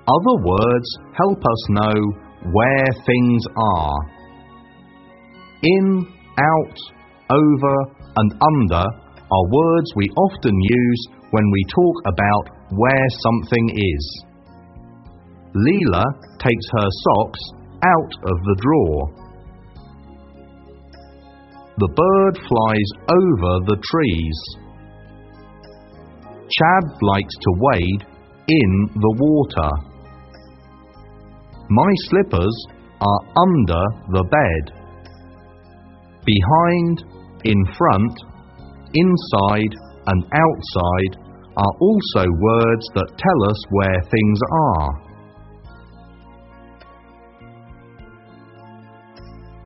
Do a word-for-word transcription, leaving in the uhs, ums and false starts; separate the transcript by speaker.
Speaker 1: Other words help us know where things are. In, out, over and under are words we often use when we talk about where something is. Leela takes her socks out of the drawer. The bird flies over the trees. Chad likes to wade in the water. My slippers are under the bed. Behind, in front, inside and outside are also words that tell us where things are.